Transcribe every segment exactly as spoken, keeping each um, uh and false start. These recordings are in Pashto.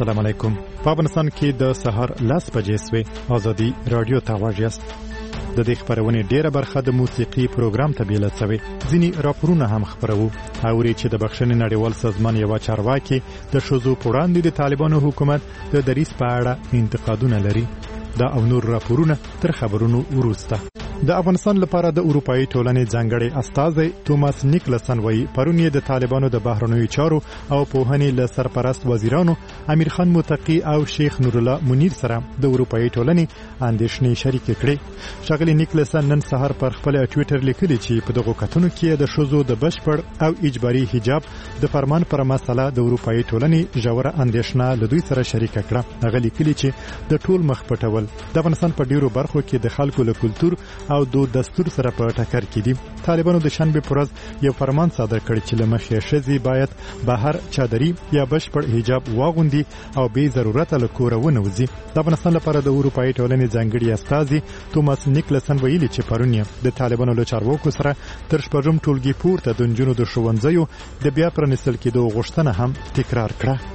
السلام علیکم. په افغانستان کې د سحر لاس بجې سوې ازادي رادیو ته واجیاست. د دې خبرونې ډیره برخه د موسیقي پروګرام ته بیل شوی. ځینی راپورونه هم خبرو اوري چې د بخښنې نړیوال سازمان یو چارواکي د شوزو پوراندې د طالبانو حکومت د دریس په اړه انتقادونه لري. دا او نور راپورونه تر خبرونو وروسته. د افغانستان لپاره د اروپאי ټولنې ځانګړي استازی توماس نیکلسن وایي پرون یې د طالبانو د بهرنیو چارو او پوهنې له سرپرست وزیرانو امیر خان متقی او شیخ نور الله منیر سره د اروپאי ټولنې اندېښنې شریک کړې. ښاغلي نیکلسن نن سهار پر خپل ټوئیټر لیکلي چې په دغه کتنو کې د شوزو د بشپړ او اجباري حجاب د فرمان پر مسله د اروپאי ټولنې ژوره اندېښنه له دوی سره شریک کړه. هغه لیکلي چې د ټول مخ پټول د افغانستان په ډیرو برخو کې د خلکو له کلتور او دو دستور سره په ټکر کې دي. طالبانو د شنبه پر ورځ یو فرمان صادر کړ چې لمخې شذي باید بهر چادري یا بشپړ حجاب واغوندي او به ضرورت له کور ونوځي. د افغانستان لپاره د اروپאי ټولنې ځانګړي استازي توماس نیکلسن ویلي چې پرون د طالبانو له چارواکو سره تر شپږم ټولګي پورته د نجونو د ښوونځیو د بیا پرانیستل کېدو غوښتنه هم تکرار کړه.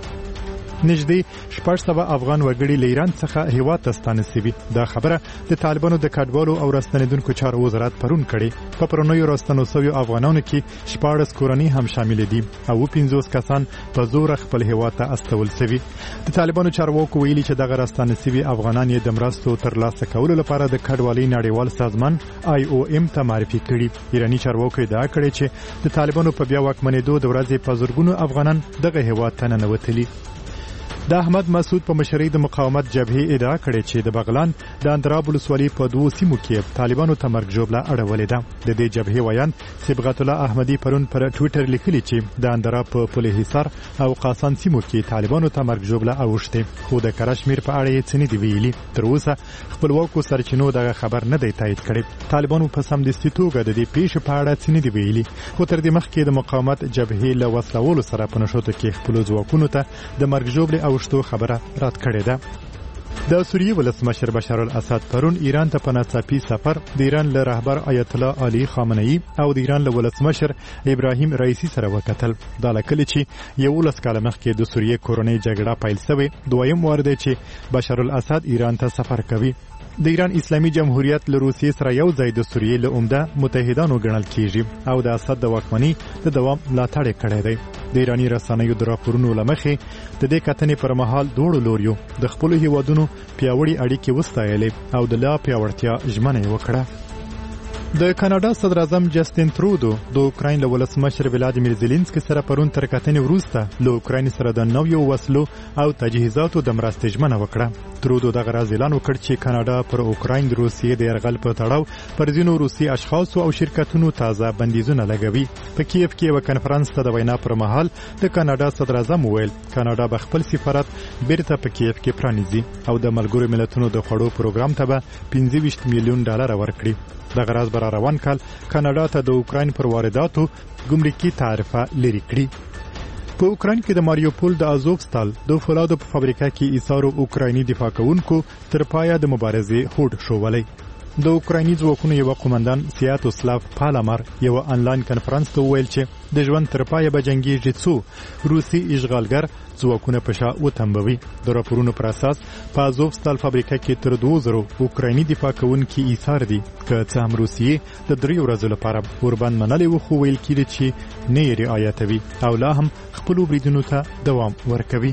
نږدې شپږ سوه افغان وګړي له ایران څخه هیواد ته ستانه شوي. دا خبره د طالبانو د کډوالو او راستنیدونکو چارو وزارت پرون کړې. په پرونیو راستنو شویو افغانانو کې شپاړس کورنۍ هم شامل دي او پنځوس کسان په زور خپل هیواد ته استول شوي. د طالبانو چارواکو ویلي چې دغه راستنه شوي افغانان یې د مرستو ترلاسه کولو لپاره د کډوالۍ نړیوال سازمان آی او ام ته معرفي کړي. ایرانی چارواکو ادعا کړې چې د طالبانو په بیا واکمنېدو د ورځې په زرګونو افغانان دغه هیواد ته ننوتلي. د احمد مسعود په مشرۍ د مقاومت جبهې ادعا کړې چې د بغلان د اندراب ولسوالۍ په دوو سیمو کې طالبانو ته مرګ ژوبله اړولې ده. د دې جبهې ویاند صبغت الله احمدي پرون پر ټوئیټر لیکلي چې د اندراب په پل حصار او قاسان سیمو کې طالبانو ته مرګ ژوبله اوښتې، خو د کشمیر په اړه یې څه نه دي ویلي. تر اوسه خپلواکو سرچینو دغه خبر نه دی تایید کړی. طالبانو په سمدستي توګه د دې پیښې په اړه څه نه دي ویلي، خو تر دې مخکې د مقاومت جبهې له وسلولو سره په نښتو کې خپل ځواکونو ته د مرګ ژوبلې اوښتو خبره رد کړې ده. د سوریې ولسمشر بشار الاسد پرون ایران ته په ناڅاپي سفر د ایران له رهبر آیت الله علي خامنه‌ای او د ایران له ولسمشر ابراهیم رئیسی سره وکتل. دا لکه چې یولس کاله مخکې د سوریې کورنۍ جګړه پیل شوې دویم وار دی چې بشار الاسد ایران ته سفر کوي. د ایران اسلامي جمهوریت له روسیې سره یو ځای د سوریې له عمده متحدانو ګڼل کیږي او د اسد د واکمنۍ د دوام ملاتړ کړی دی. د ایرانی رسنیو د راپورونو لمخې د دې کتنې پر مهال دوړو لوریو د خپل هیوادونو پیاوړي اړیکې وستایلې او د لا پیاوړتیا ژمنه وکړه. د کاناډا صدر اعظم جسټین ترودو د اوکراین له ولسمشر ولادیمیر زيلنسکي سره پرون تر کتنې وروسته له اوکراین سره د نویو وسلو او تجهیزاتو د مرستې ژمنه وکړه. ترودو دغه راز اعلان وکړ چې کاناډا پر اوکراین د روسیې د یرغل په تړاو پر ځینو روسي اشخاصو او شرکتونو تازه بندیزونه لګوي. په کیف کې یو کنفرانس ته د وینا پر مهال د کاناډا صدر اعظم وویل کاناډا به خپل سفارت بیرته په کیف کې پرانیزي او د ملګرو ملتونو د خوړو پروګرام ته به پنځه ویشت میلیون ډالر ورکړي. دغه راز بر روان کال کاناډا ته د اوکراین پر وارداتو ګمرکي تعرفه لري کړي. په اوکراین کې د ماریوپول د ازوفستال د فولادو په فابریکه کې ایثارو اوکرایني دفاع کوونکو تر پایه د مبارزې هوډ شوولی. د اوکرایني ځواکونو یو قومندان سیاتوسلاف پالامر یو آنلاین کنفرانس ته وویل چې د ژوند تر پایه به جنګیږي څو روسي اشغالګر ځواکونه په شا وتمبوي. د راپورونو پر اساس په ازوفستال فابریکه کې تر دوه زره اوکرایني دفاع کوونکي ایثار دي که څه هم روسیې د درې ورځو لپاره قربان منلې و، خو ویل کېږي چې نه یې رعایتوي او لا هم خپلو بریدونو ته دوام ورکوي.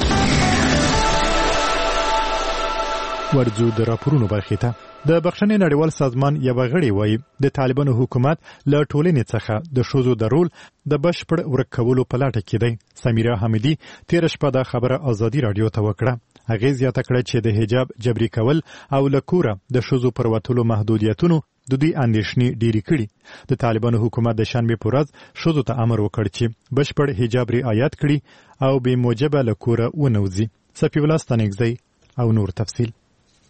ورځو د راپورونو برخې ته. د بخښنې نړیوال سازمان یو غړی وایي د طالبانو حکومت له ټولنې څخه د ښځو د رول د بشپړ ورک کولو په لټه کې دی. سمیرا حمیدي تېره شپه دا خبره ازادي رادیو ته وکړه. هغې زیاته کړه چې د حجاب جبري کول او له کوره د ښځو پر وتلو محدودیتونو د دوی اندېښنې ډېرې کړي. د طالبانو حکومت د شنبې په ورځ ښځو ته امر وکړ چې بشپړ حجاب رعایت کړي او بې موجبه له کوره ونوځي. صفي الله ستانکزی او نور تفصیل.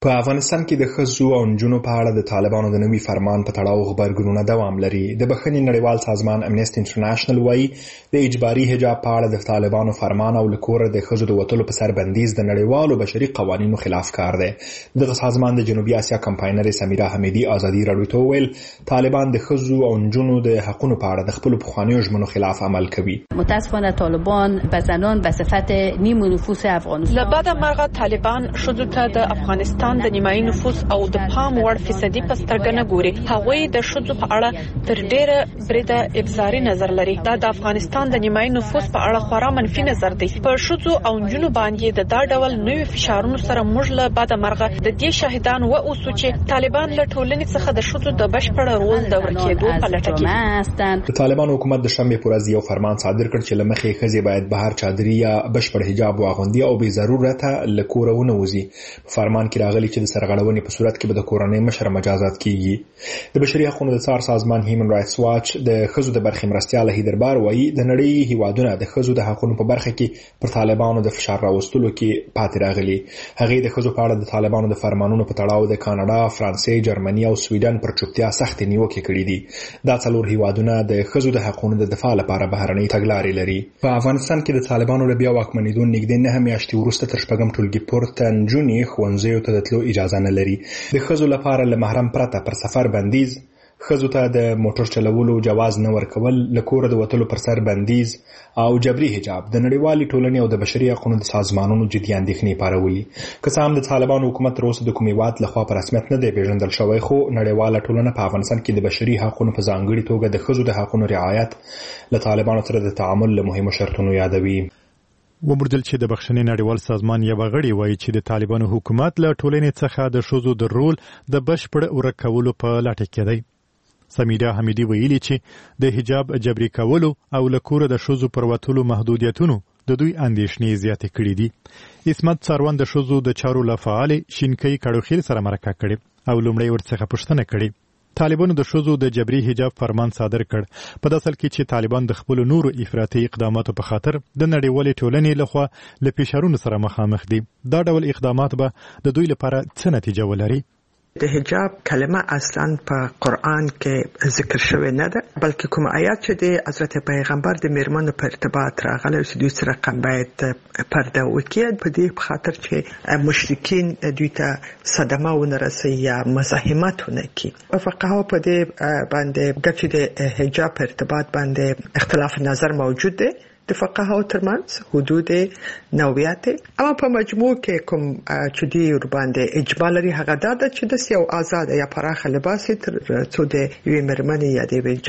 په افغانستان کې د ښځو او نجونو په اړه د طالبانو د نوي فرمان په تړاو غبرګونونه دوام لري. د بخښنې نړیوال سازمان امنیسټي انټرنیشنل وایي د اجباري حجاب په اړه د طالبانو فرمان او له کوره د ښځو د وتلو په سر بندیز د نړیوالو بشري قوانینو خلاف کار دی. دغه سازمان د جنوبي اسیا کمپاینر سمیرا حمیدي ازادي راډیو ته وویل طالبان د ښځو او نجونو د حقونو په اړه د خپلو پخوانیو ژمنو خلاف عمل کوي. متاسفانه طالبان به زنان به صفت نیم نفوس افغانستان لبعد مرغه طالبان ښځو ته د افغانستان د نیمایي نفوس او د پام وړ فیصدي په سترګه نه ګوري. هغوی د ښځو په اړه تر ډیره بریده ابزاري نظر لري. دا د افغانستان د نیمایي نفوس په اړه خورا منفي نظر دی. په ښځو او نجونو باندې د دا ډول نوي فشارونو سره موږ له بعد مرغه د دې شاهدان و اوسو چې طالبان له ټولنې څخه د ښځو د بشپړ رول د ورکېدو په لټه کې دي. طالبان حکومت د شنبه پر ورځ یو فرمان صادر کړ چې لمخې ښځې باید بهر چادري یا بشپړ حجاب واغوندي او به ضرورت له کوره ونه وځي. فرمان کې راغلی چې د سرغړونې په صورت کې به د کورنۍ مشر مجازات کیږي. د بشري حقوقو د څار سازمان هیومن رائټس واچ د ښځو د برخې مرستیال هیدربار وایي د نړۍ هیوادونه د ښځو د حقوقو په برخه کې پر طالبانو د فشار راوستلو کې پاتې راغلي. هغه د ښځو په اړه د طالبانو د فرمانونو په تړاو د کاناډا، فرانسې، جرمني او سویډن پر چوپتیا سخت نیوکې کړې دي. دا څلور هیوادونه د ښځو د حقوقو د دفاع لپاره بهرنۍ تګلارې لري. په افغانستان کې د طالبانو له بیا واکمنېدو نږدې نه میاشتې وروسته تر شپږم ټولګي پورته نجونې ښوونځیو ته د تلو اجازه نه لري. د ښځو لپاره له محرم پرته پر سفر بندیز، ښځو ته د موټر چلولو جواز نه ورکول، له کوره د وتلو پر سر بندیز او جبري حجاب د نړیوالې ټولنې او د بشري حقوقو د سازمانونو جدي اندېښنې پارولي. که څه هم د طالبانو حکومت تر اوسه د کوم هیواد لخوا په رسمیت نه دی پیژندل شوی، خو نړیواله ټولنه په افغانستان کې د بشري حقوقو په ځانګړي توګه د ښځو د حقوقو رعایت له طالبانو سره د تعامل له مهمو شرطونو یادوي. ومردل چې د بخښنې نړیوال سازمان یو غړي وایي چې د طالبانو حکومت له ټولنې څخه د ښځو د رول د بشپړ ورکولو په لټه کې دی. سمیرا حمیدي ویلي چې د حجاب جبري کولو او له کوره د ښځو پر وتلو محدودیتونو د دوی اندېښنې زیاتې کړې دي. اسمت څاروان د ښځو د چارو له فعال شینکۍ کړوخیل سره مرکه کړې او لومړی ورڅخه پوښتنه کړې. طالبانو د ښځو د جبري حجاب فرمان صادر کړ. په داسل کې چې طالبان د خپل نورو افراطي اقداماتو په خاطر د نړیوالې ټولنې لخوا له فشارونو سره مخامخ دي. دا ډول اقدامات به د دوی لپاره څه نتیجه ولري؟ د حجاب کلمه اصلا په قرآن کې ذکر شوی نه ده، بلکې کوم آیات چې د حضرت پیغمبر د میرمنو په ارتباط راغلی چې دوی سره کم باید پرده وکړي، په دې خاطر چې مشرکین دوی ته صدمه ونه رسي یا مزاحمت ونه کړي. فقهاو په دې باندې چې د حجاب په ارتباط باندې اختلاف نظر موجود دی د فقهاو ترمنځ، حدود نوعیت، اما په مجموع کې کوم چې دی ور باندې اجماع لري هغه دا ده چې د یو آزاد یا پراخه لباس تر څو د یوې مېرمنې یا د یوې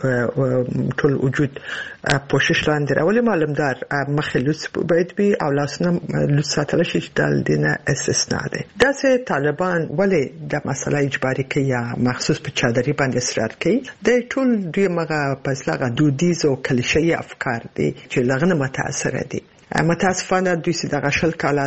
جلکۍ ټول وجود پوشش لاندې راولي. معلومدار مخې لوڅ باید وي او لاسونه لوڅ ساتل شي چې د دینه استثنا ده. داسې طالبان ولې د مسله اجباري کوي یا مخصوص په چادري باندې اصرار کوي؟ د ټول دوی مغه پسلاغه دودیز او کلیشه‌ای افکار دي چې لغنه متاثر دي. متاسفانه دوی چې دغه شل کاله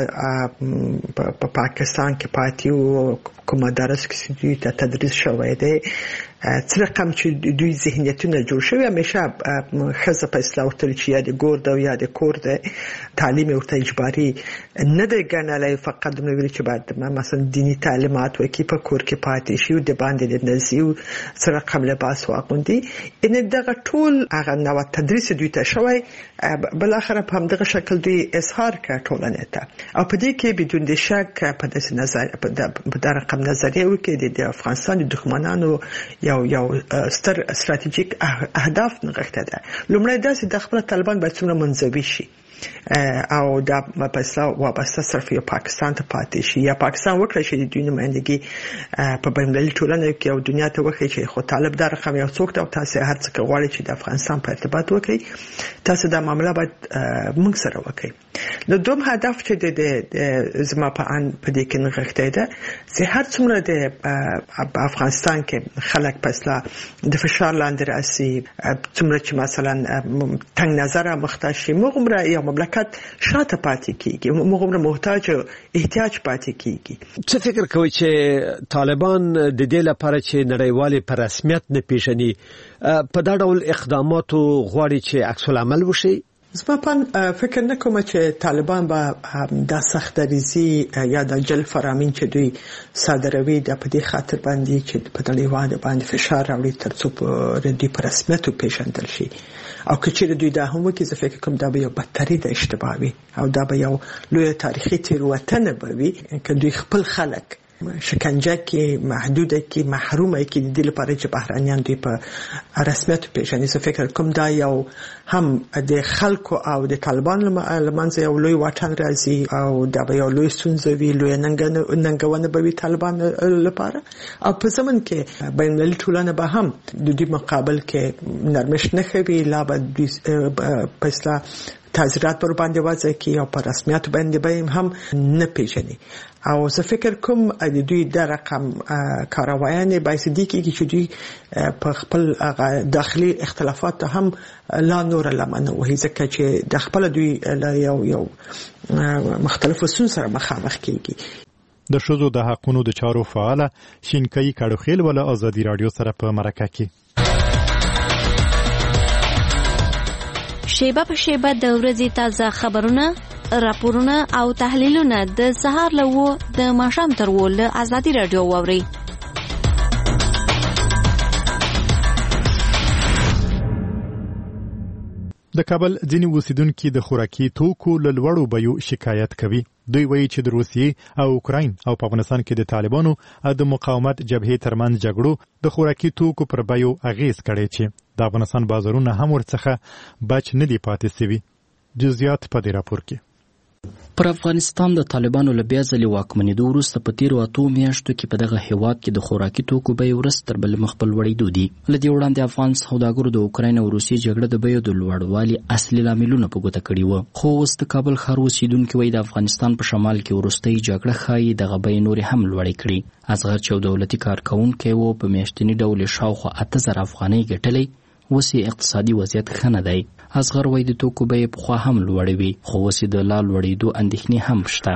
په پاکستان کې پاتې او کوم مدارس کې دوی ته تدریس شوی دی، څه رقم چې دوی ذهنیتونه جوړ شوی، همیشه ښځه په اصطلاح ورته چې یا د ګور ده یا د کور ده، تعلیم ورته اجباري نه دی ګڼلی، فقط دومره ویلي چې باید مثلا دیني تعلیمات وکړي، په کور کې پاتې شي او د باندې د نظي او څه رقم لباس واغوندي. یعنې دغه ټول هغه نوع تدریس دوی ته شوی، بالاخره په همدغه شکل دوی اظهار کړ ټولنې ته، او په دې کې بدون د شک په داسې نظر په دا رقم نظریه وکړي د افغانستان د دښمنانو یو یو ستر استراتیژیک اهداف نغښته ده. لومړی داسې د خپل طالبان باید څومره منځوي شي او دا په اصطلاح وابسته صرف یو پاکستان ته پاتې شي، یا پاکستان وکړي چې د دوی نمایندګي په بین‌المللي ټولنه کې او دنیا ته وکړي چې خو طالب دا رقم یو څوک ته او تاسو هر څه غواړئ چې د افغانستان په ارتباط وکړي، تاسو دا معامله باید موږ سره وکړي. نو دوم هدف چې د زما په ان په دې کې نغښته ده چې هر څومره د افغانستان کې خلک په اصطلاح د فشار لاندې راسي، څومره چې مثلا تنگ نظر مخته شي، موږ یا مملکت شاته پاتې کیږي، موږ هم محتاج احتیاج پاتې کیږي. څه فکر کوي چې طالبان د دې لپاره چې نړیوالې په رسمیت نه پیژني په دا ډول اقداماتو غواړي چې عکس العمل وشي؟ زما په فکر نه کوم چې طالبان به د سختریزي یا د جل فرامین چې دوی صادروي د په دې خاطر باندې چې په نړیواله باندې فشار راوړي ترڅو په دې په رسمیت وپېژندل شي او که چیرې دوی دا هم وکړي زه فکر کوم دا به یو بدتري د اشتباه وي او دا به یو لویه تاریخي تېروتنه به وي که دوی خپل خلک شکنجه کې محدوده کې محرومه کې د دې لپاره چې بهرانيان دوی په رسمیت پیژني. زه فکر کوم دا یو هم د خلکو او د طالبان لمنځه یو لوی واټن راځي او دا به یو لوی ستونزه وي، لوی ننګونه به وي طالبان لپاره. او په زمن کې بین المللي ټولنه به هم د دې مقابل کې نرمش نه کوي، لا به دوی په اصطلاح تعزیرات پر باندې وځي کې او په رسمیت باندې به هم نه پیژني. او زه فکر کوم د دوی د رقم کاروایانه بایسدي کې چې دوی په خپل داخلي اختلافات هم لا نور لمنه وهي ځکه چې د خپل دوی یو یو مختلفو ستونزو سره مخامخ کیږي. د شوزو د حقونو د چارو فعال شینکای کډوخیل ول ازادي رادیو سره په مرکه کې شیبه په شیبه د ورځې تازه خبرونه، راپورونه او تحلیلونه د سهار له د ماښام تر ول ازادي رادیو واوري. د کابل ځینې اوسیدونکو د خوراکي توکو له لوړو بیو شکایت کوي. دوی وایي چې د روسیې او اوکراین او په افغانستان کې د طالبانو د مقاومت جبهې ترمنځ جګړو د خوراکي توکو پر بیو اغیز کړی چې د افغانستان بازارونه هم ورڅخه بچ نه دي پاتې سوي. جزئیات په دې راپور کې. پر افغانستان د طالبانو له بیا ځلې واکمنېدو وروسته په تیرو اتو میاشتو کې په دغه هیواد کې د خوراکي توکو بیې ورځ تر بلې مخ په لوړېدو دي. له دې وړاندې افغان سوداګرو د اوکراین او روسیې جګړه د بیو د لوړوالي اصلي لاملونه په ګوته کړي وو. خو اوس د کابل ښار اوسیدونکي وایي د افغانستان په شمال کې وروستۍ جګړه ښایي دغه بیې نورې هم لوړې کړي. اصغر چې یو دولتي کارکوونکی و په میاشتني ډول یې شاوخوا اته زره افغانۍ ګټلې، اوس یې اقتصادي وضعیت ښه نه دی. اصغر وایي د توکو بیې پخوا هم لوړې وي، خو اوس یې د لا لوړېدو اندېښنې هم شته.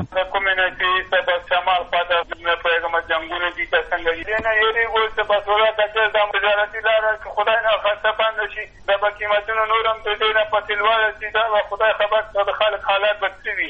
جنگونه دي څنګه دي نه یې وو چې په ټوله د تجارتي لار کې خدای نه خاصه پاند شي د قیمتونو نورم ته دې نه پتلوال شي دا خدای خبر د خلک حالات بدوي.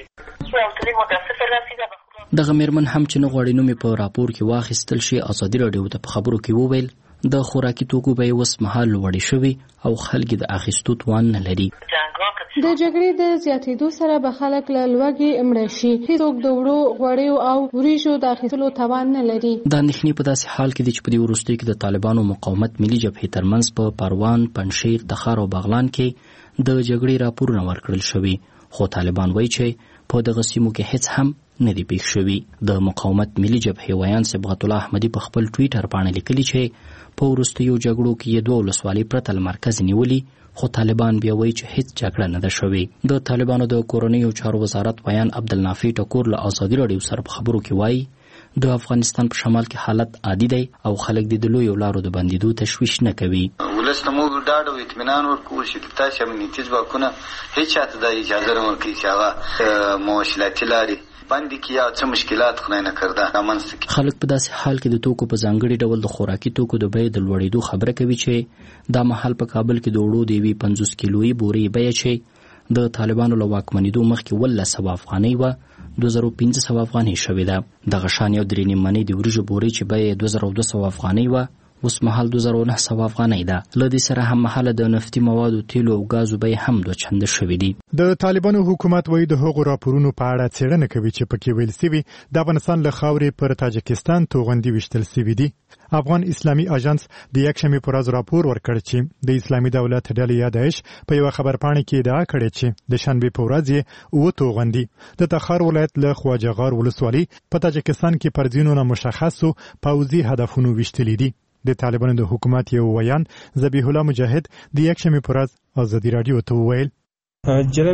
دغه میرمن هم چې نه غواړي نوم په راپور کې واخیستل شي ازادي راډیو ته په خبرو کې وویل د خوراکي توکو بیې اوس مهال لوړې شوي او خلک د اخیستو توان نه لري. د جګړې د زیاتېدو سره به خلک له لوږې مړه شي. هیڅوک د وړو غوړیو او وریژو د اخیستلو توان نه لري. دا اندېښنې په داسې حال کې دي چې په دې وروستیو کې د طالبانو مقاومت ملي جبهې ترمنځ په پروان، پنجشیر، تخار او بغلان کې د جګړې راپورونه ورکړل شوي، خو طالبان وایي چې په دغه سیمو کې هیڅ هم نه دی پېښ شوي. د مقاومت ملي جبهې ویان صبغت الله احمدي په خپل ټویټر باندې لیکلي چې په وروستیو جګړو کې یې دوه ولسوالۍ پرته له مرکز نیولي، خو طالبان بیا وایي چې هیڅ جګړه نه ده شوې. د طالبانو د کورنیو چارو وزارت ویان عبدالنافع ټکور له ازادي راډیو سره په خبرو کې وایي د افغانستان په شمال کې حالت عادي دی او خلک د لویو لارو د بندیدو تشویش نه کوي. ولس ته موږ ډاډ او اطمینان ورکوو چې تاسو امنیتي ځواکونه هیڅ چاته د اجازه نه ورکوي چې هغه مواصلاتي لارې باندې کې یا څه مشکلات خدای نه کړدا رامنځته کړي. خلک په داسې حال کې د توکو په ځانګړي ډول د خوراکي توکو د بیې د لوړېدو خبره کوي چې دا مهال په کابل کې د وړو د یوې پنځوس کیلویي بورې بیه چې د طالبانو له واکمنېدو مخکې اوولس سوه افغانۍ وه دوه زره پنځه سوه افغانۍ شوې ده. دغه شان یو درې نیم منۍ د وریژو بورې چې بیه یې دوه زره دوه سوه افغانۍ وه اوس مهال دوه زره نه سوه افغانۍ ده. له دې سره هم مهاله د نفتي موادو، تیلو او ګازو بیې هم دوه چنده شوې دي. د طالبانو حکومت وایي د هغو راپورونو په اړه څېړنه کوي چې پکې ویل سوي د افغانستان له خاورې پر تاجکستان توغندي ویشتل سوي دي. افغان اسلامي اژانس د یکشنبې په ورځ راپور ورکړ چې د اسلامي دولت ډلې یا داعش په یوه خبرپاڼه کې ادعا کړې چې د شنبې په ورځ یې اووه توغندي د تخار ولایت له خواجهغار ولسوالۍ په تاجکستان کې پر ځینو نامشخصو پوځي هدفونو ویشتلي دي. د طالبانو د حکومت یو ویان ذبیح الله مجاهد د یکشنبې په ورځ ازادي راډیو ته وویل د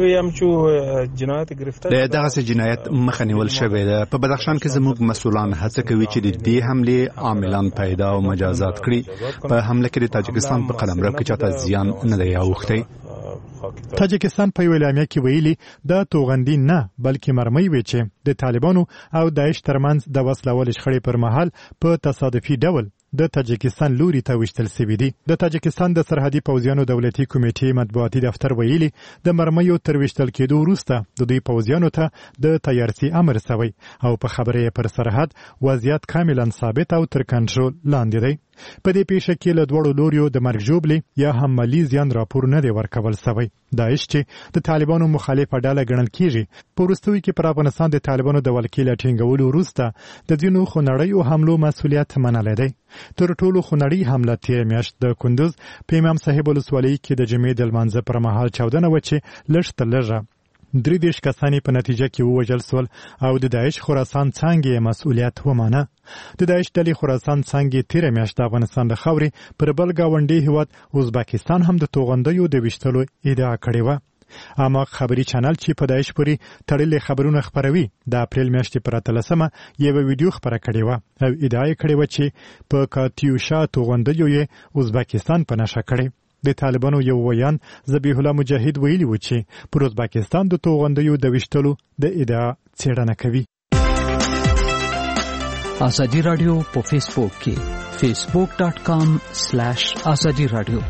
دغه جنایت مخه نیول شوې ده. په بدخشان کې زموږ مسؤلان هڅه کوي چې د دې حمله عاملان پیدا او مجازات کړي. په حمله کې د تاجکستان په قلمرو کې چاته زیان نه دی اوښتی. تاجکستان په یو اعلامیه کې ویلي دا توغندي نه بلکې مرمۍ وي چې د طالبانو او داعش ترمنځ د وسلوال شخړې پر مهال په تصادفي ډول د تاجکستان لوري ته وشتل سوي دي. د تاجکستان د سرحدي پوځیانو دولتي کمیټې مطبوعاتي دفتر ویلي د مرمیو تر وشتل کېدو وروسته د دوی پوځیانو ته د تیارسي امر سوی او په خبره پر سرحد وضعیت کاملا ثابت او تر کنټرول لاندې دی. په دې پیښه کې له دوړو لوریو د مرګ ژوبلې یا هم مالی زیان راپور نه دی ورکول سوی. داعش چې د طالبانو مخالفه ډله ګڼل کیږي په وروستیو کې پر افغانستان د طالبانو د ولکې له ټینګولو وروسته د ځینو خونړیو حملو مسؤلیت منلی دی. تر ټولو خونړۍ حمله تېره میاشت د کندوز په امام صاحب ولسوالۍ کې د جمعې د لمانځه پر مهال چاودنه وه چې لږ تر لږه درې دېرش کسان په نتیجه کې ووژل سول او د داعش خراسان څانګې مسؤلیت ومانه. د داعش ډلې خراسان څانګې تېره میاشت د افغانستان د خاورې پر بل ګاونډي هیواد ازبکستان هم د توغندیو د ویشتلو ادعا کړې وه. اما خبري چینل چې په داعش پورې تړلې خبرونه خپروي د اپریل میاشتې پر اتلسمه یوه ویډیو خپره کړې وه او ادعا یې کړې وه چې په کاتیوشا توغندیو یې ازبکستان په نښه کړې. د طالبانو یو ویان ذبیح الله مجاهد ویلي و چې پر ازبکستان د توغندیو د ویشتلو د ادعا څېړنه کوي. ازادي رادیو په فیسبوک کې فیسبوک ډاټ کام سلیش ازادي رادیو.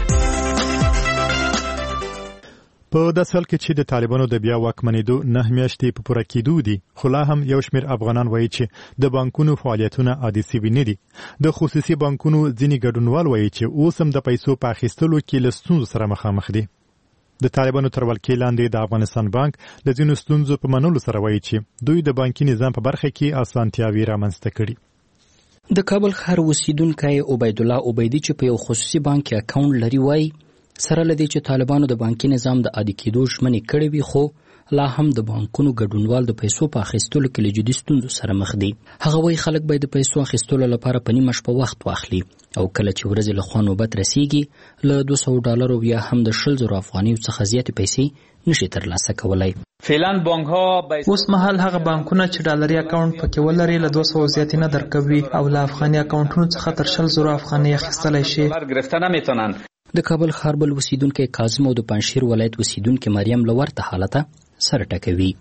په داسې حال کې چې د طالبانو د بیا واکمنېدو نه میاشتې په پوره کېدو دي خو لا هم یو شمېر افغانان وایي چې د بانکونو فعالیتونه عادي سوي نه دي. د خصوصي بانکونو ځینې ګډونوال وایي چې اوس هم د پیسو په اخیستلو کې له ستونزو سره مخامخ دي. د طالبانو تر ولکې لاندې د افغانستان بانک له ځینو ستونزو په منلو سره وایي چې دوی د بانکي نظام په برخه کې اسانتیاوې رامنځته کړي. د کابل ښار اوسیدونکی عبیدالله عبیدي چې په یو خصوصي بانک کې اکاونټ لري وایي سره لدی چې طالبانو د بانکي نظام د عادي کېدو ژمنې کړې وي خو لا هم د بانکونو ګډونوال د پیسو په اخیستلو کې له جدي ستونزو سره مخ دي. هغه وایي خلک باید د پیسو اخیستلو لپاره په نیمه شپه وخت واخلي او کله چې ورځې له خوا نوبت رسیږي له دوه سوه ډالرو یا هم د شل زرو افغانیو څخه زیاتې پیسې نشي ترلاسه کولی. فعلا بانک ها اوس مهال هغه بانکونه چې ډالري اکاونټ پکې ولري له دوه سوه زیاتې نه درکوي او له افغاني اکاونټونو څخه تر شل زرو افغانۍ اخیستلی شي. گرفته نمیتونن. د کابل ښار بل اوسیدونکی کاظم او د پنجشیر ولایت اوسیدونکی مریم له ورته حالته سر ټکوي.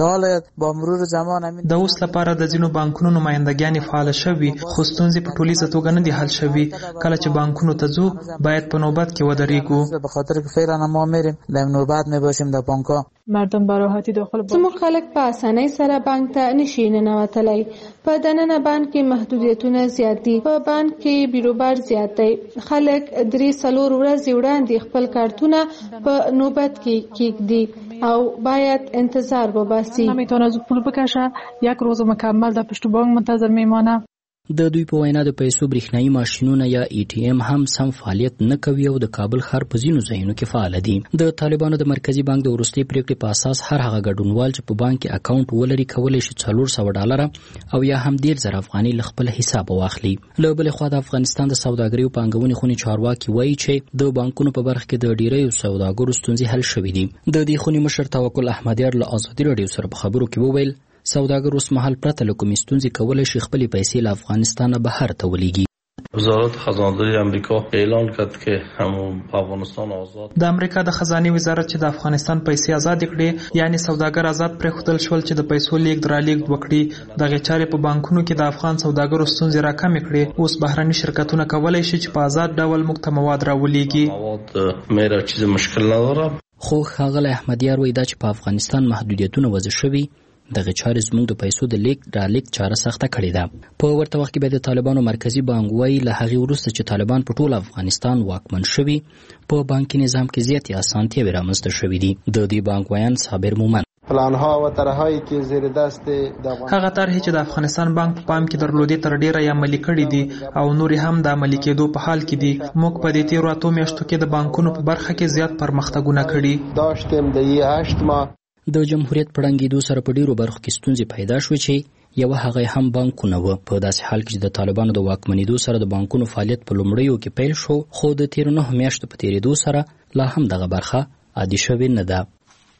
د اوس لپاره د ځینو بانکونو نمایندګیانې فعال شوي خو ستونزې په ټولیزه توګه نه دي حل شوي. کله چې بانکونو ته ځو باید په نوبت کې ودرېږو. بخاطر که فعلا ما میریم در نوبت میباشیم در بانک‌ها. مردم به راحتی داخل بانک زموږ خلک په اسانۍ سره بانک ته نشي ننوتلی. په دننه بانک کې محدودیتونه زیات دي. په بانک کې بیروبار زیات دی. خلک درې څلور ورځې وړاندې خپل کارتونه په نوبت کې کیږدي او باید انتظار وباسي. نمیتونه از پول بکشه یک روز مکمل در پشت بانک منتظر میمانه. د دوی په وینا د پیسو برېښنایي ماشینونه یا ای ټي ایم هم سم فعالیت نه کوي او د کابل ښار په ځینو ځایونو کې فعال دي. د طالبانو د مرکزي بانک د وروستۍ پریکړې په اساس هر هغه ګډونوال چې په بانک کې اکاونټ ولري کولی شي څلور سوه ډالره او یا هم ډېر زره افغانۍ له خپل حسابه واخلي. له بلې خوا د افغانستان د سوداګرۍ او پانګونې خونې چارواکي وایي چې د بانکونو په برخه کې د ډېریو سوداګرو ستونزې حل شوې دي. د دې خونې مشر توکل احمدیار له ازادي راډیو سره په خبرو کې وویل سوداګر اوس مهال پرته له کومې ستونزې کولی شي خپلې پیسې له افغانستانه بهر ته ولیږي. وزارت خزانداری امریکا اعلان کرد که همون افغانستان آزاد. د امریکا د خزانه وزارت چې د افغانستان پیسې آزاد کړي یعنی سوداګر آزاد پرېښودل شول چې د پیسو لیږد رالیږد وکړي. دغه چارې په بانکونو کې د افغان سوداګرو ستونزې راکمې کړي. اوس بهرني شرکتونه کولی شي چې په آزاد ډول موږ ته مواد راولېږي. مواد میرا چیز مشکل نداره. خو ښاغلی احمدیار وایي دا چې په افغانستان محدودیتونه وضع شوي دغه چارې زموږ د پیسو د لیږد رالیږد چاره سخته کړې ده. په ورته وخت کې بیا د طالبانو مرکزي بانک وایي له هغې وروسته چې طالبان په ټول افغانستان واکمن شوي په بانکي نظام کې زیاتې اسانتیاوې رامنځته شوي دي. د دې بانک ویان صابر مومن پلانها و طرحهایی که زیر دست هغه طرحې چې د افغانستان بانک په پام کې درلودې تر ډیره یې عملي کړي دي او نورې هم د عملي کېدو په حال کې دي. موږ په دې تیرو اتو میاشتو کې د بانکونو په برخه کې زیات پرمختګونه کړي. داشتیم د یې هشت ماه د جمهوریت په ړنګېدو سره په ډیرو برخو کې ستونزې پیدا شوې چې یوه هغه هم بانکونه وه. په داسې حال کې چې د طالبانو د واکمنېدو سره د بانکونو فعالیت په لومړیو کې پیل شو خو د تیرو نهو میاشتو په تېرېدو سره لا هم دغه برخه عادي شوې نه ده.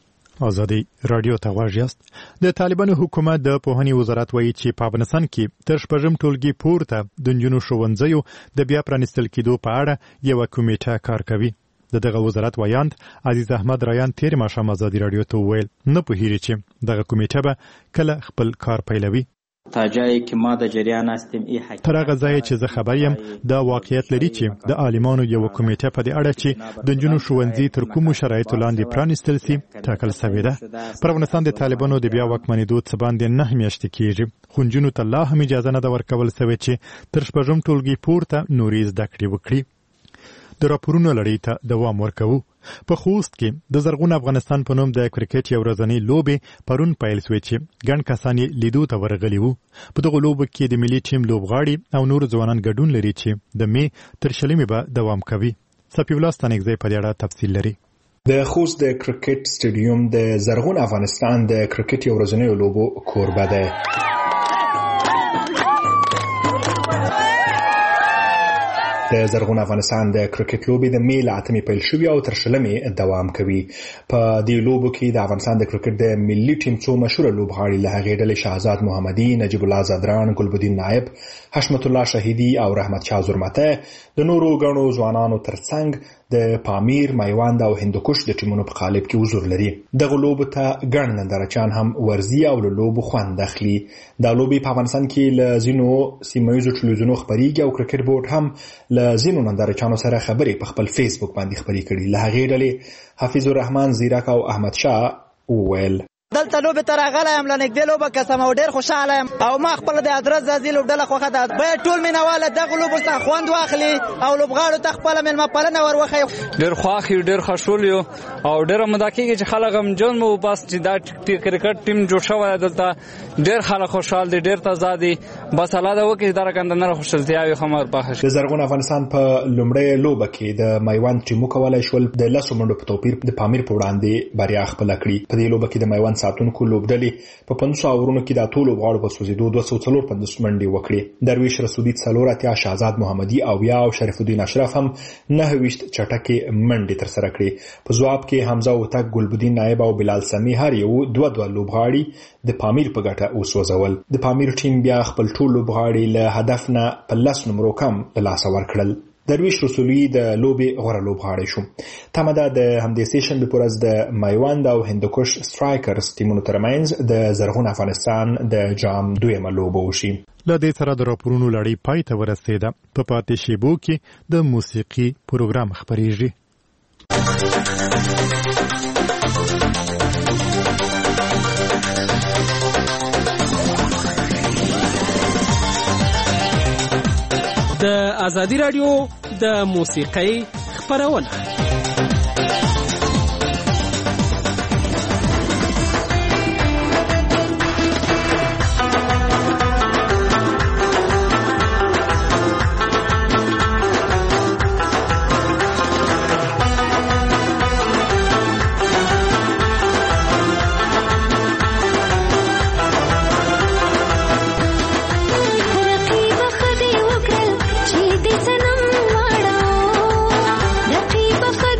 ازادي رادیو ته غواړئ یاست. د طالبانو حکومت د پوهنې وزارت وایي چې په افغانستان کې تر شپږم ټولګي پورته د نجونو ښوونځیو د بیا پرانیستل کېدو په اړه یوه کمیټه کار کوي. د دغه وزارت ویاند عزیز احمد رایان تیر ماښام ازادي رادیو ته وویل نه پوهیږي چې دغه کمیټه به کله خپل کار پیلوي. تا جایی که ما د جریان هستیم ای حقیقت تر هغه ځای چې زه خبر یم دا واقعیت لري چې د عالمانو یو کمیټه په دې اړه چې د نجونو ښوونځي تر کومو شرایطو لاندې پرانیستل سي ټاکل شوې ده. پر افغانستان د طالبانو د بیا واکمنېدو څه باندې نه میاشتې کېږي، خو نجونو ته لا هم اجازه نه ده ورکول شوې چې تر شپږم ټولګي پورته نورې زده کړې وکړي. د راپورونو لړۍ ته دوام ورکوو. په خوست کې د زرغون افغانستان په نوم د کرکټ یو ورځنۍ لوبې پرون پیل شوې چې ګڼ کسان یې لیدو ته ورغلي وو. په دغو لوبو کې د ملي ټیم لوبغاړي او نور ځوانان ګډون لري چې د مې تر شلمې به دوام کوي. صفي الله ستانکزی په دې اړه تفصیل لري. د خوست د کرکټ سټیډیوم د زرغون افغانستان د کرکټ یو ورځنۍ لوبو کوربه ده. د زرغون افغانستان د کرکټ لوبې د مې له اتمې پیل شوې او تر شلمې دوام کوي. په دې لوبو کې د افغانستان د کرکټ د ملي ټیم څو مشهور لوبغاړي له هغې ډلې شهزاد محمدي، نجیب الله زادران، ګلبدین نایب، حشمت الله شهیدي او رحمت شاه زرمته د نورو ګڼو ځوانانو ترڅنګ د پامیر، میوند او هندوکش د ټیمونو په قالب کې حضور لري. دغه لوبو ته ګڼ نندارچیان هم ورځي او له لوبو خوند اخلي. دا لوبې په افغانستان کې له ځینو سیمه ییزو ټلویزیونونو خپرېږي او کرکټ بورډ هم له ځینو نندارچیانو سره خبرې په خپل فیسبوک باندې خپرې کړي. له هغې ډلې حفیظ الرحمن زیرک او احمد شاه وویل: دلته لوبې ته راغلی یم، له نږدې لوبه کسم او ډېر خوشحاله یم او ما خپله د ادرس ځاځي لوبډله خوښه ده. باید ټول مینهواله دغو لوبو څخه خوند واخلي او لوبغاړو ته خپله مېلمه پالنه ور وښیي. ډېر خوښ یو، ډېر خوشحال یو او ډېره موده کېږي چې خلک غمجن مو بس چې دا کرکټ ټیم جوړ شوی دی. دلته ډېر خلک خوشحال دي، ډېر تازه دي. بس الله دې وکړي چې دا رقم د نره خوشحالتیاوې ښه ورپاخه شي. د زرغون افغانستان په لومړۍ لوبه کې د میوند ټیم وکولی شول د لسو منډو په توپیر د پامیر په وړاندې بریا خپله کړي. په دې لوبه کې د میوند ساتونکو لوبډلې په پنځوس اورونو کې د ټولو لوبغاړو په سوځېدو دوه سوه څلور پنځوس منډې وکړې. درویش رسولي څلور اتیا، شهزاد محمدي اویا او شریف الدین اشرف هم نهه ویشت چټکې منډې ترسره کړې. په ځواب کې حمزه هوتک، ګلبدین نایب او بلال سمی هر یو دوه دوه لوبغاړي د پامیر په ګټه وسوځول. د پامیر ټیم بیا خپل ټول لوبغاړي له هدف نه په لس نمرو کم له لاسه ورکړل. درویش رسولي د لوبې غوره لوبغاړی شو. تمه ده د همدې سې شنبې په ورځ د میوند او هندوکش سټرایکرز ټیمونو ترمنځ د زرغون افغانستان د جام دویمه لوبه وشي. له دې سره د راپورونو لړۍ پای ته ورسېده. په پاتې شیبو کې د موسیقي پروګرام خپرېږي. د ازادي رادیو د موسیقۍ خپرونه. بخدي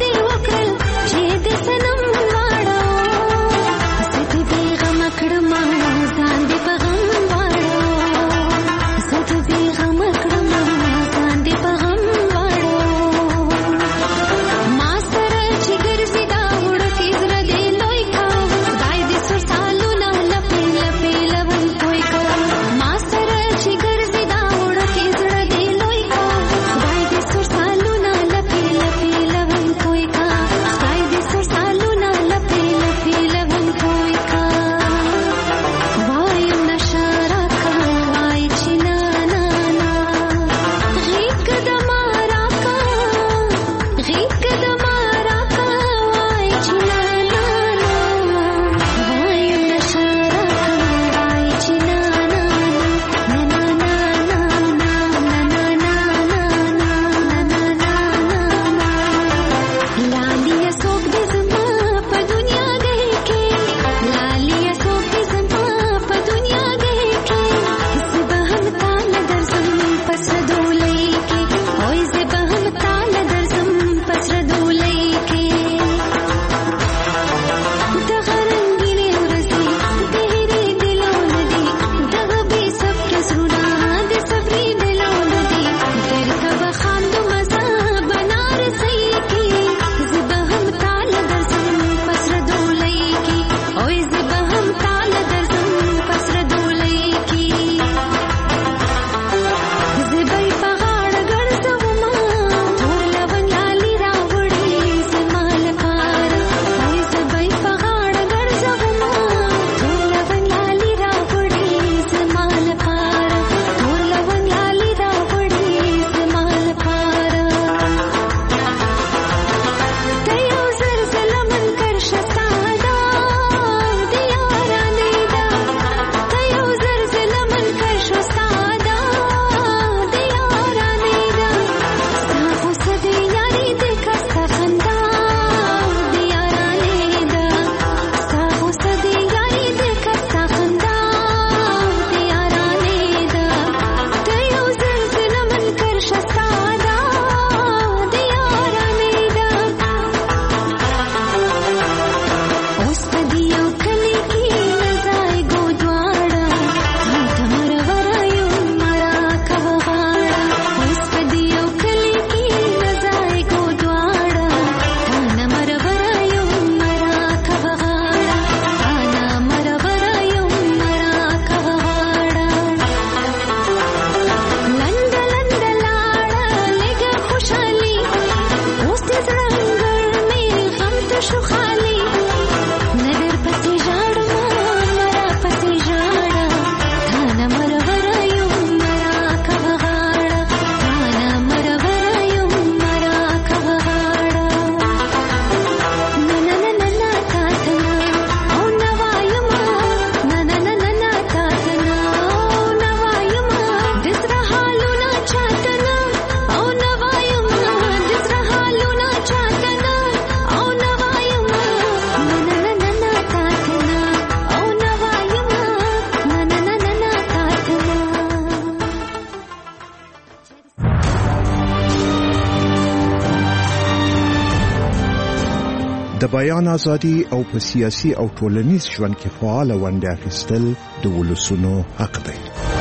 د بیان ازادي او په سیاسي او ټولنیز ژوند کې فعال ونډه اخیستل د ولسونو حق دی.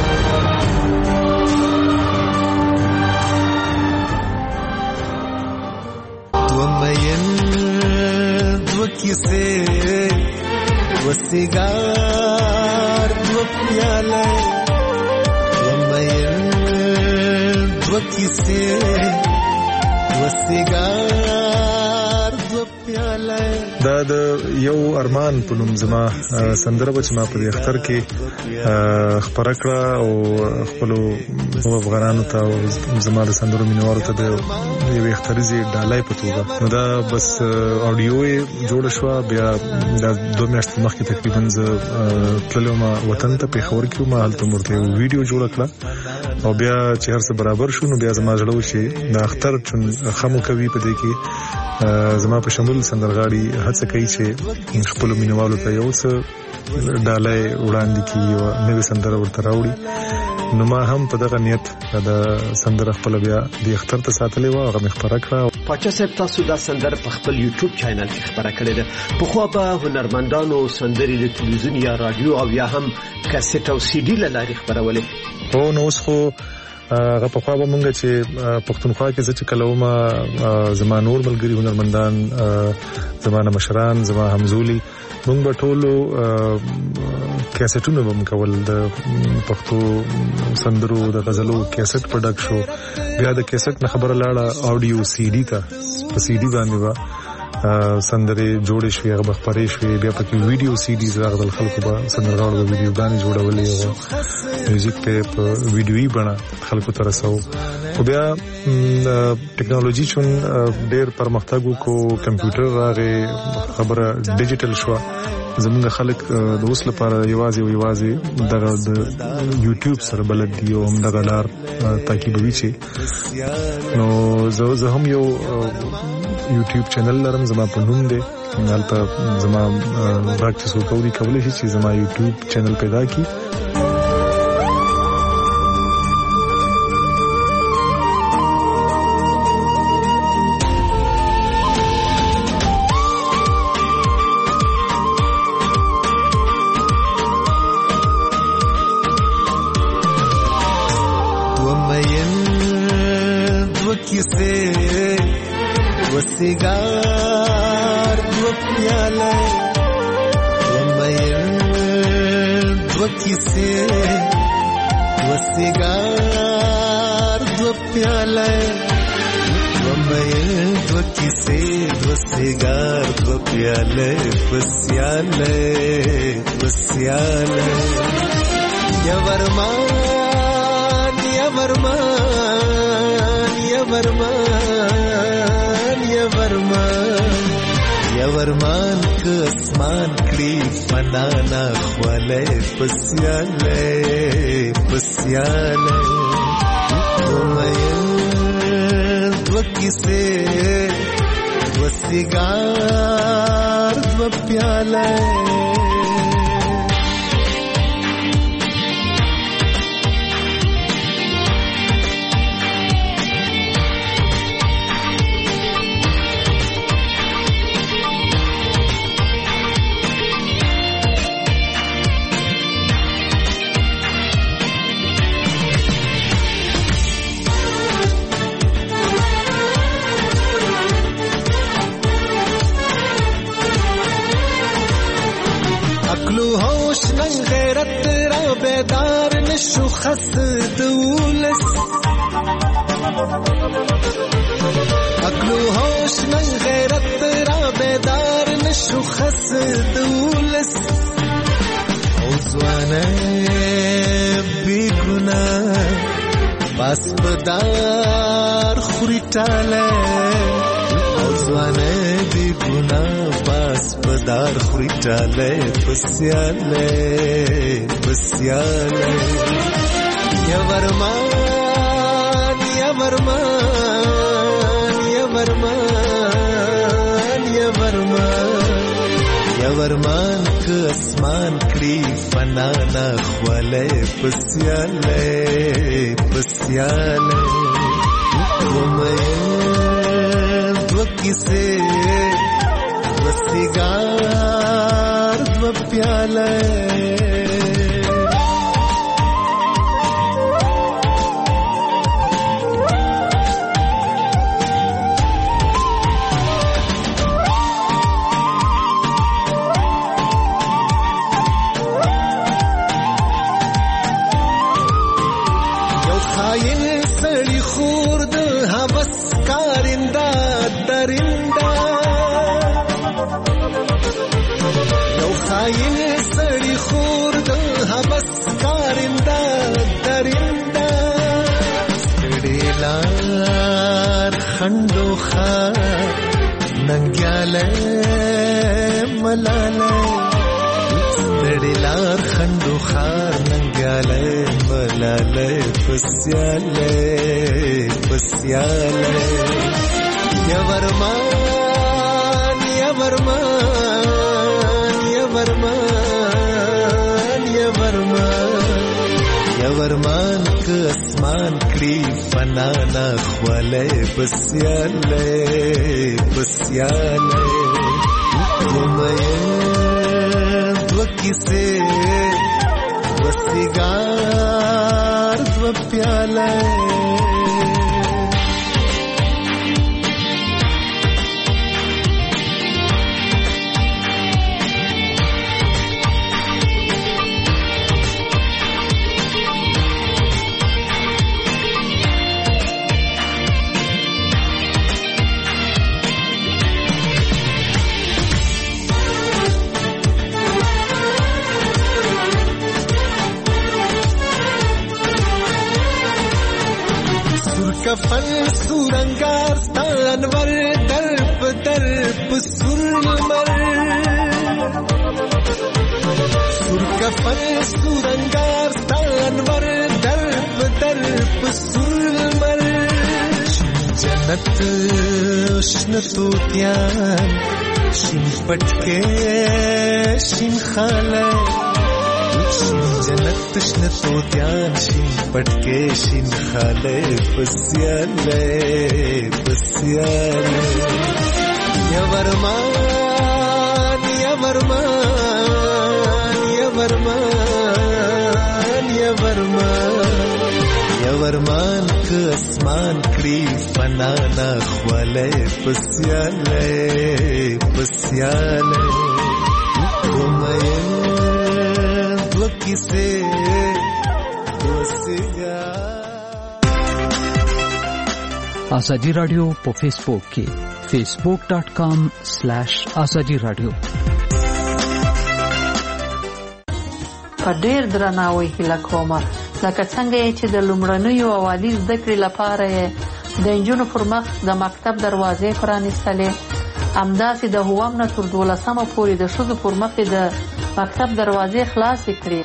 دومین دو کیسه وسیگار دو پیاله دومین دو کیسه وسیگار دو پیاله. دا د یو ارمان په نوم زما سندره به چې ما په دې اختر کې خپره کړه او خپلو افغانانو ته او زما د سندرو مینوالو ته د یوې اختریزې ډالۍ په توګه نو دا بس اډیو یې جوړه شوه. بیا دا دوه میاشتې مخکې تقریبا زه تللی وم وطن ته پېښور کې وم، هلته مو ورته یو ویډیو جوړه کړه او بیا چې هر څه برابر شو نو بیا زما زړه و چې د اختر چون ښه مو کوي په دې کې زما په شمول سندرغاړي هڅه کوي چې خپلو مینوالو ته یو څه ډالۍ وړاندې کړي او نوې سندره ورته راوړي. نو ما هم په دغه نیت د سندره خپل بیا د اختر ته ساتلې وه، هغه مې خپره کړه. پاچا صاحب تاسو دا سندره په خپل یوټیوب چینل کې خپره کړې ده. پخوا به هنرمندانو سندرې د تلویزیون یا رادیو او یا هم کاسټ او سی ډي له لارې خپرولې. هو نو اوس خو هغه په خوا به مونږ چې پښتونخوا کې زه چې کله وم زما نور ملګري هنرمندان زما نه مشران زما همزولي مونږ به ټولو کیسټونه به مو کول د پښتو سندرو د غزلو کیسټ پروډکټ شو. بیا د کیسټ نه خبره لاړه اډیو سی ډي ته، په سی ډي باندې به سندرې جوړې شوې هغه به خپرې شوې. بیا پکې ویډیو سی ډیز راغلل، خلکو به سندرغاړو به ویډیوګانې جوړولې او میوزیک ته په ویډیویي بڼه خلکو ته رسوو. خو بیا ټیکنالوژي چون ډېر پرمختګ وکړو، کمپیوټر راغی، خبره ډیجیټل شوه. زمونږ خلک د اوس لپاره یوازې او یوازې دغه د یوټیوب سره بلد دي او هم دغه لار تعقیبوي چې نو زه هم یو یوټیوب چینل لرم، زما په نوم دی. هلته زما غږ چې څوک اوري کولی شي چې زما یوټیوب چینل پیدا کړي. وسیگار دو پیاله ومین دو کیسه وسیگار دو پیاله ومین دو کیسه وسیگار دو پیاله بسیاله بسیاله یا ورمان یا ورمان یا ورمان یا ورمان یا ورمان که اسمان کړي فنانا خواله پسیاله پسیاله ومین دو کیسه وسیگار دو پیاله. بیدار نشو خس دولس عقلو هوش نن غیرت را بیدار نشو خس دولس اوزوانه بی گناه باس بدار خوری تاله اوزوانه بی گناه باس بدار خوری تاله بسیاله بسیاله یا ورمان یا ورمان یا ورمان یا ورمان یا ورمان که اسمان کړي فنانا خواله بسیاله بسیاله ومین دو کیسه وسیګار دو پیاله خندوخه ننګیاله ملاله ستړي لار خندوخه ننګیاله ملاله پسیاله پسیاله یا ورمان یا ورمان یا ورمان یا ورمان یا ورمان که اسمان کړي فنا نه خواله بسیاله بسیاله ومه دو کیسه وسیګار دو پیاله کفن سورنگار ستانور درپ درپ سرمر سر کفن سورنگار ستانور درپ درپ سرمر جنت شنتو تیان شین پټکه شین خاله جنت شنتو دیان شین پټکه شین خاله پسیاله پسیاله یا ورمان یا ورمان یا ورمان یا ورمان یا ورمان که اسمان کړي فنا نه خواله پسیاله پسیاله ومه کیسه آزادی رادیو په فیسبوک کې فیسبوک ډاٹ کام سلیش آزادی رادیو په ډېر درناوي هیله کوم لکه څنګه چې د لومړنیو اوالي زده کړې لپاره د انجونو پر مخ د مکتب دروازې پرانیستلې همداسې د هوم نه تر دولسمه پورې د ښځو پر مخ د مکتب دروازې خلاصې کړې.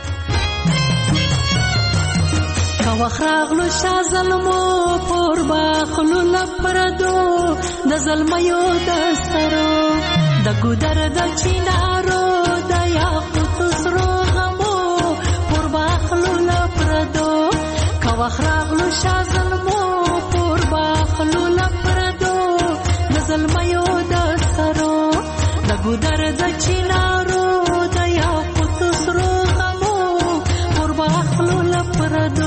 وخراغلو شا ظلمو پور باخلو لپردو د ظلمیو د سرو د ګودر د چینارو د یاقوت سرو غمو پور باخلو لپردو که وخراغلو شا ظلمو پور باخلو لپردو د ظلمیو د سرو د ګودر د چینارو د یاقوت سرو غمو پور باخلو لپردو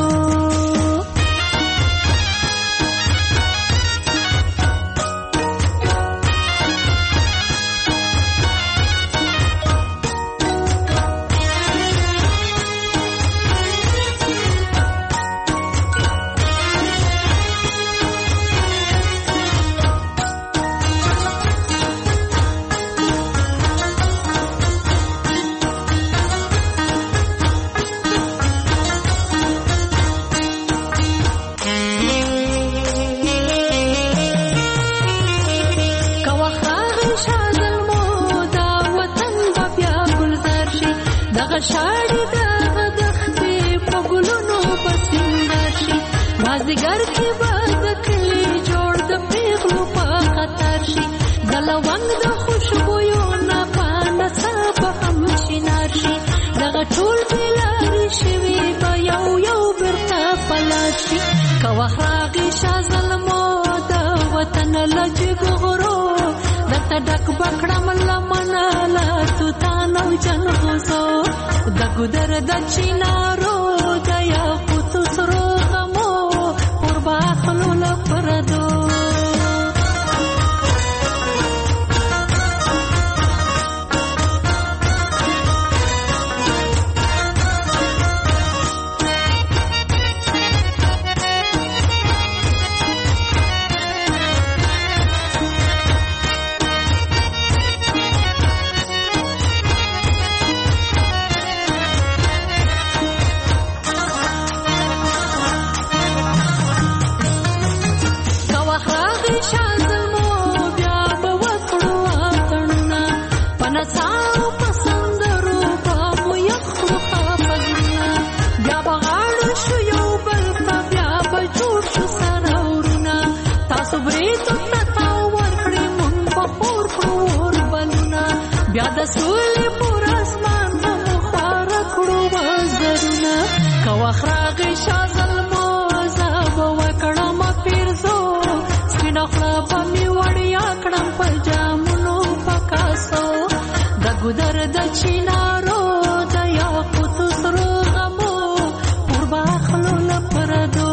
شاړي د غدختې په ګلونو پسندر شي مازدیګر کې به د کلي جوړ د پیغلو په خطر شي د لونګ د خوشبویو نه پاڼه به هم شینار شي دغه ټول بېلارې شوي به یو یو بیرته پلار شي که وخت راغی شاه ظلمو د وطن له جګ غرو د ته ډک بکړم لمنه لا توتان او جنغوزو د ګودر د چینارو د یاقوت سرو غمو پر باخلو لپردو سولې پر اسمان مخوار کړو وزرونه کواخراغ شازل موزه وکړم پیرزو سپینه خلا په می وړیا کړم په جامونو پکاسو د ګودر د چینارو د یاقوت سرو غمو پر باخلو لپردو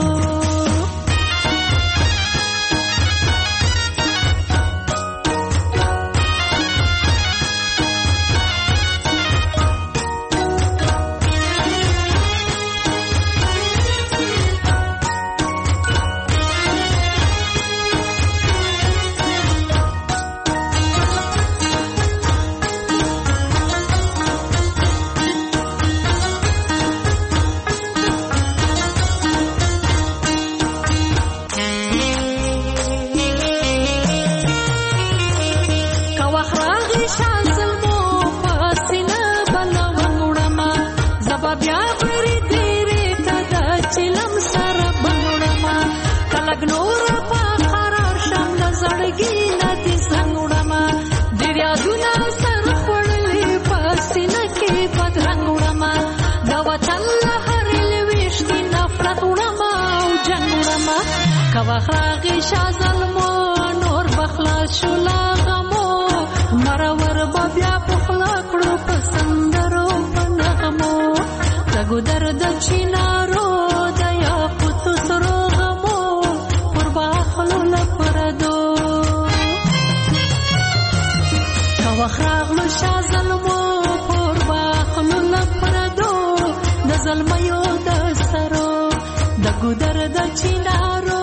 کواخراغی شازل مو نور بخلا شولا غمو مرور بیا پخلا کړو پسندرو پنغمو دغو درد چینارو د یاقوت سرو غمو پر باخلو لپردو کواخراغلو شازل مو پر باخلو لپردو د زلمیو د سرو دغو درد چینارو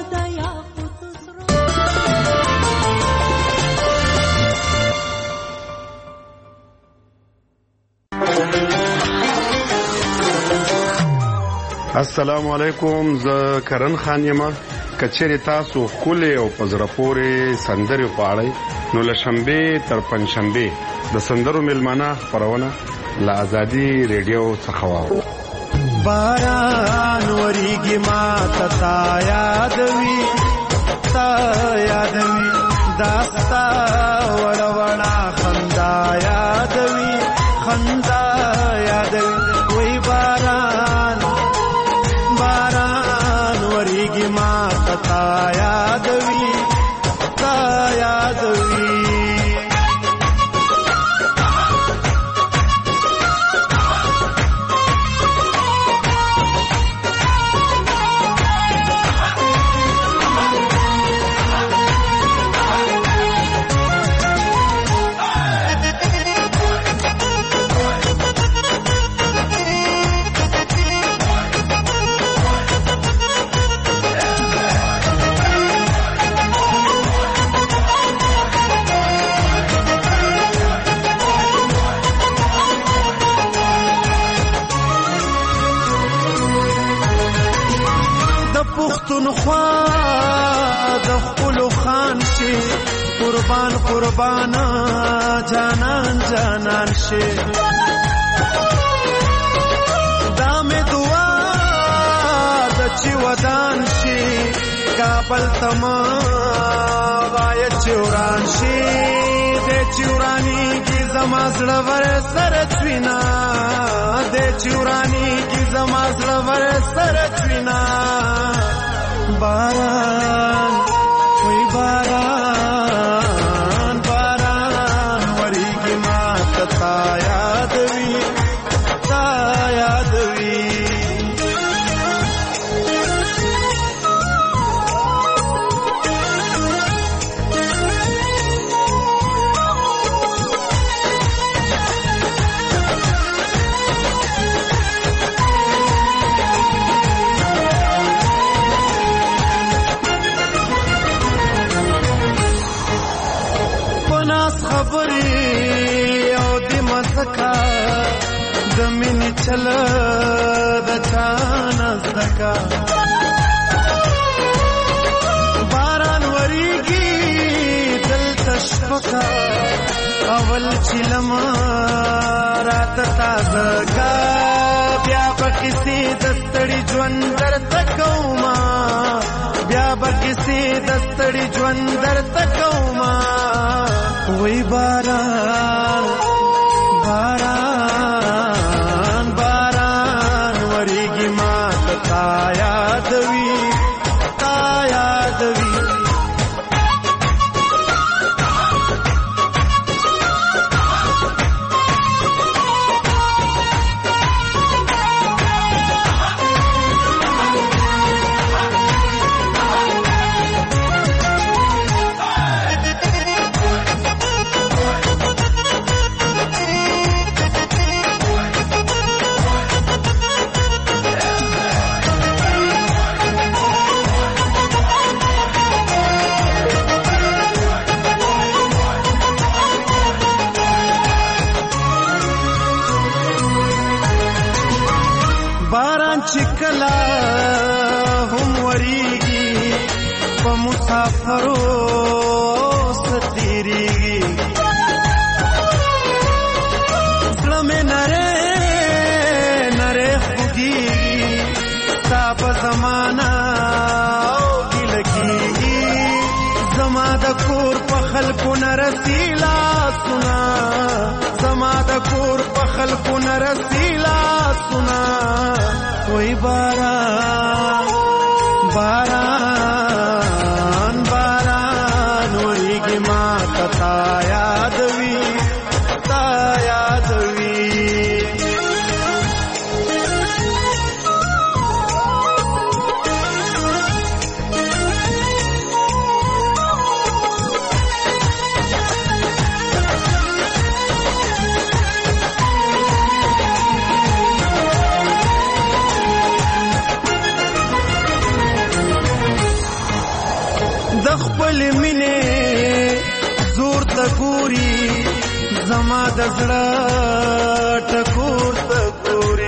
السلام علیکم. زه کرن خان یم. کچېری تاسو خولې او پزره پورې سندري غواړئ نو لشنبه تر پنځشنبه د سندرو ملمانه خبرونه ل ازادي ریډیو څخه واورئ. باران وریږي ما تا یادوي تا یادوي داستا وړ وړا خندا یادوي خندا یادوي وای باران باران وریږي ما تا یادوي تا یادوي پښتونخوا د خپل خان شي قربان قربان جانان جانان شي دامه دعا د چي ودان شي کابل تما وای چوران شي د چورانی کی زمازړه ور سره چوینا د چورانی کی زمازړه ور سره چوینا باران وی باران باران چل د چانه زکا باران وریږي دلته شپکا اول چلم رات تازه کا بیا بکسی دستړي ژوند درته کوما بیا بکسی دستړي ژوند درته کوما وای باران باران باران وریږي ما تا یادوي تا یادوي چکلا هم وریږي په مسافرو ستیریږي زړه مې نره نره خوږیږي ستا په زمانه ګیله کېږي زما د کور په خلکو نه رسي لاسونه زما د کور په خلکو نه رسي لاسونه وای باران باران باران وریږي ما تا یادوي تا یادوي خپل مینه زور ته ګوري زما د زړه ټکور ته ګوري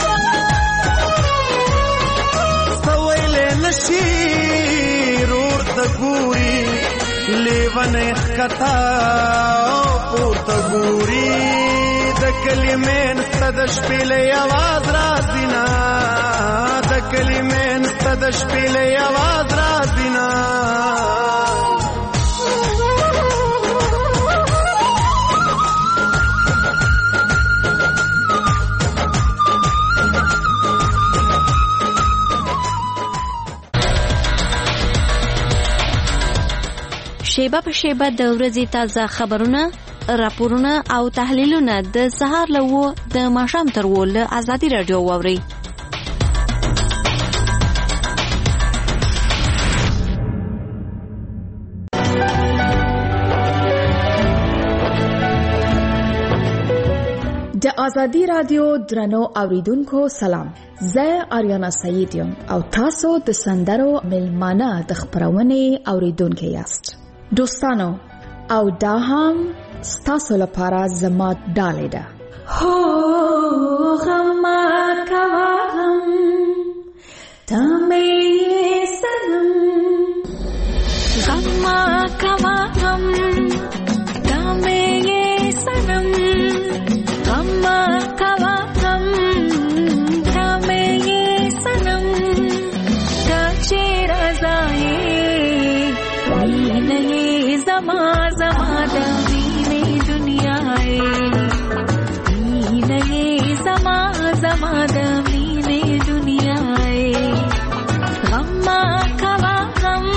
سویلې نشي رور ته ګوري لیونه کتا پورته ګوري د کلمې ستد شپېلې आवाज راځينا د کلمې ستد شپېلې आवाज راځينا شیبه په شیبه د ورځې تازه خبرونه راپورونه او تحلیلونه د سهار له و د ماښام تر و له ازادي رادیو واوري د ازادي رادیو درنو اوریدونکو سلام زه آریانا سعید یم او تاسو د سندرو ملمانه د خبرونه اوریدونکو یاست دوستانو او دا هم ستاسو لپاره زما ډالۍ ده هو غم کوا غم تمه سلام غم کوا غم تمه سلام غم کوا غم تمه سلام کچې رضای وینې زما زما د وینې دنیا وینې زما زما د وینې دنیا غم کوا غم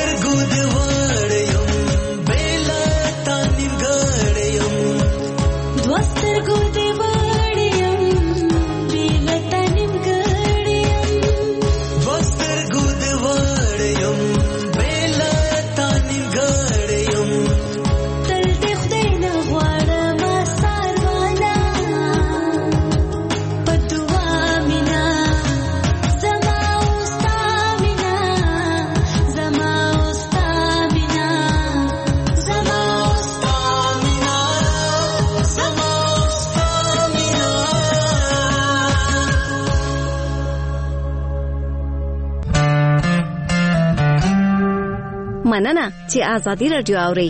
مننه چې آزادي رادیو اوري.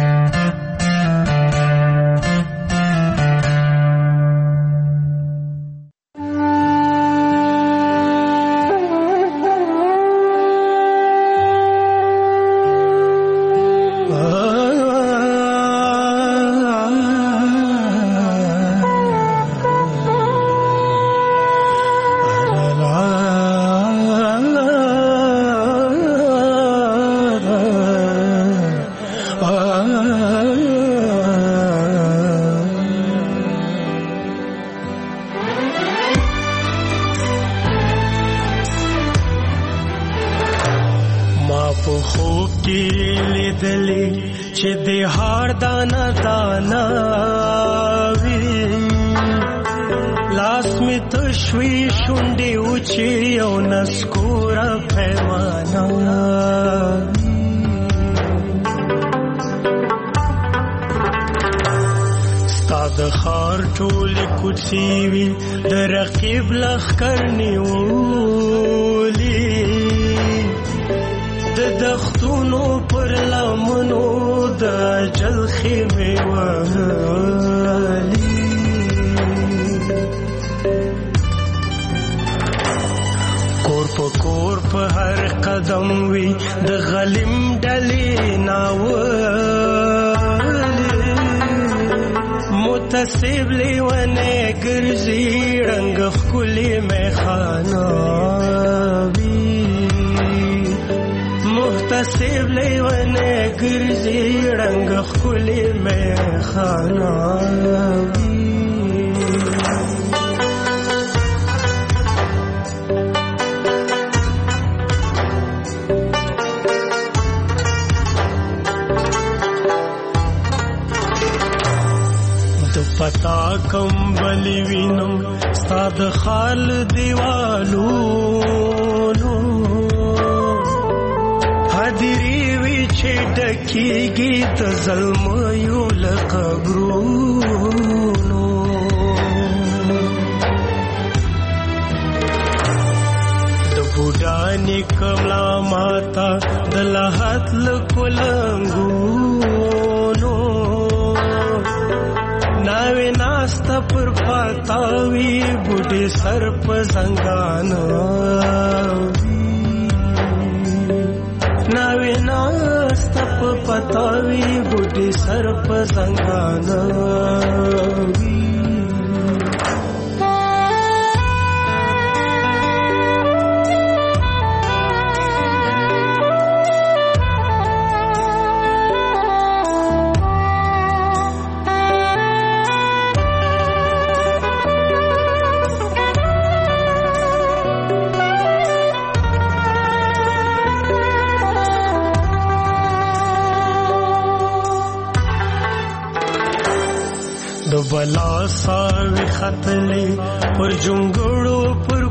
بلا ساوی خطلی پر جنگړو پر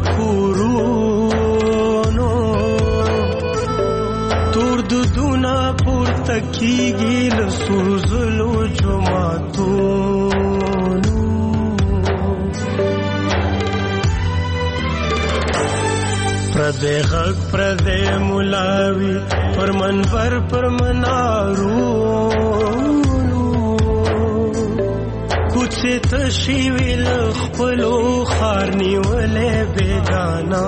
کورونو تور دودونه پورته کیږي له سوزلو جماعتونو پردې غږ پردې ملاوي پر منبر پر منارو کوڅه تشي ویل خپلو خار نیولې بېګانا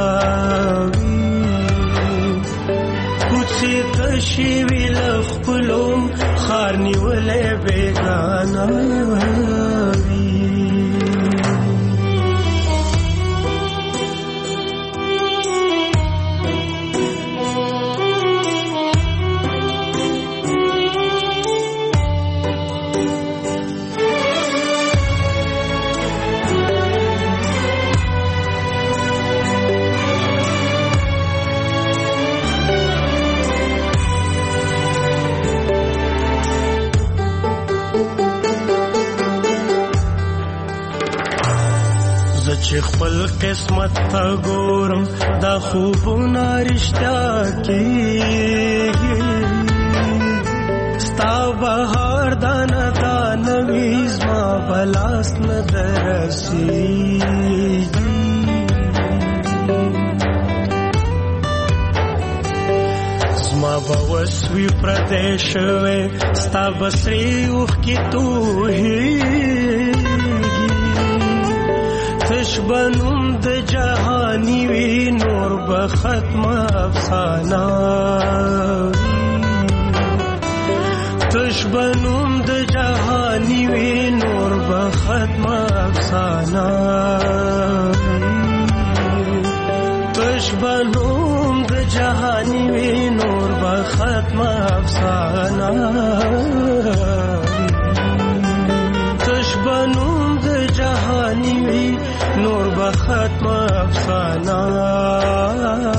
کوڅه تشي ویل خپلو خار نیولې بېګانا چې خپل قسمت ته ګورم دا خوبونه رښتیا کېږي ستا بهار دانه دانه وي زما بلاس نه درسېږي زما به وس وي پردی شوی ستا به سرې اوښکې تویېږي تش به نوم د جهاني وي نور به ختمه افسانه تش به نوم د جهاني وي نور به ختمه افسانه تش به نوم د جهاني وي نور به ختمه افسانه تش به نوم د جهاني وي نور به ختمه افسانه